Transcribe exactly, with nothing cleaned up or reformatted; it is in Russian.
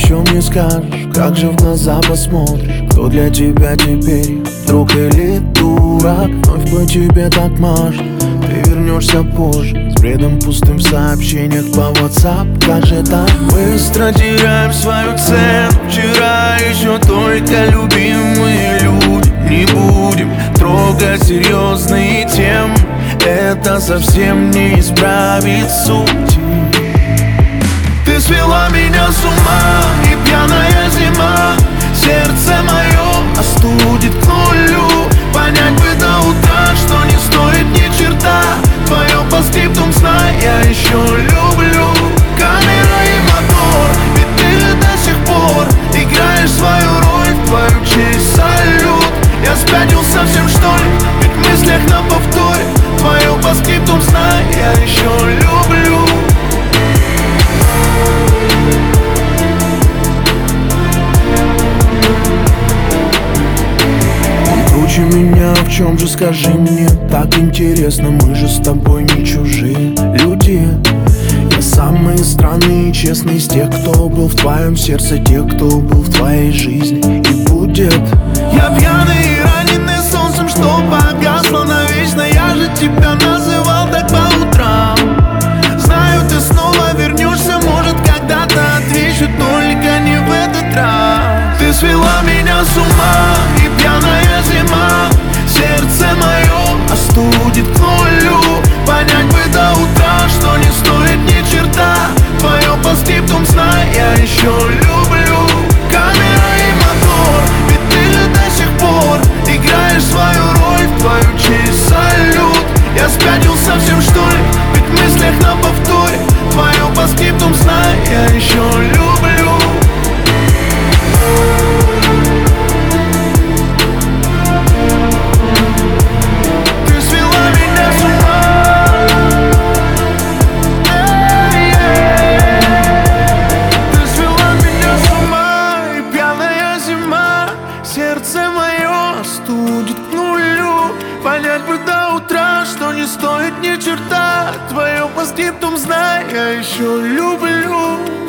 еще мне скажешь, как же в глаза посмотришь? Кто для тебя теперь, друг или дурак? Вновь по тебе так машет, ты вернешься позже с бредом пустым в сообщениях по WhatsApp. Как же так быстро теряем свою цену? Вчера еще только любимые люди. Не будем трогать серьезные темы, это совсем не исправит суть. Ты свела меня с ума, и пьяная зима сердце мое остудит к нулю. Понять бы до утра, что не стоит ни черта твое постскриптум сна я еще люблю. Камера и мотор, ведь ты же до сих пор играешь свою роль, в твою честь салют. Я спятил совсем что ли, ведь в мыслях на повторе твое постскриптум сна я еще люблю. Круче меня, в чем же, скажи мне? Так интересно, мы же с тобой не чужие люди. Я самый странный и честный из тех, кто был в твоем сердце, тех, кто был в твоей жизни и будет. Я пьяный и раненый солнцем, что погасло навечно. Я же тебя называл так по утрам. Знаю, ты снова вернешься, может когда-то отвечу, только не в этот раз. Ты свела меня с ума, и пьяная зима сердце мое остудит к нулю. Понять бы до утра, что не стоит ни черта твое постскриптум сна я еще люблю. Камера и мотор, ведь ты же до сих пор играешь свою роль, в твою честь салют. Я спятил совсем что ли, ведь в мыслях на повторе твое постскриптум сна я еще люблю. Сердце мое остудит к нулю. Понять бы до утра, что не стоит ни черта твое постскриптум сна я еще люблю.